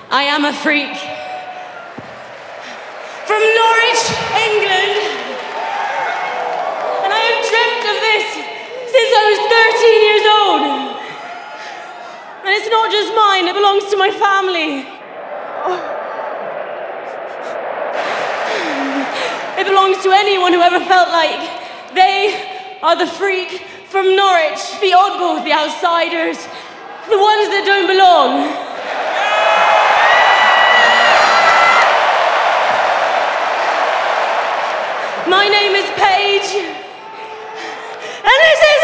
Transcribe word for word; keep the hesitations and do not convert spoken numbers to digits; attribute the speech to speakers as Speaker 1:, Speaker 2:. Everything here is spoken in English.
Speaker 1: I am a freak. From Norwich, England. And I have dreamt of this since I was thirteen years old. And it's not just mine, it belongs to my family. It belongs to anyone who ever felt like they are the freak from Norwich, the oddballs, the outsiders, the ones that don't belong. My name is Paige, and this is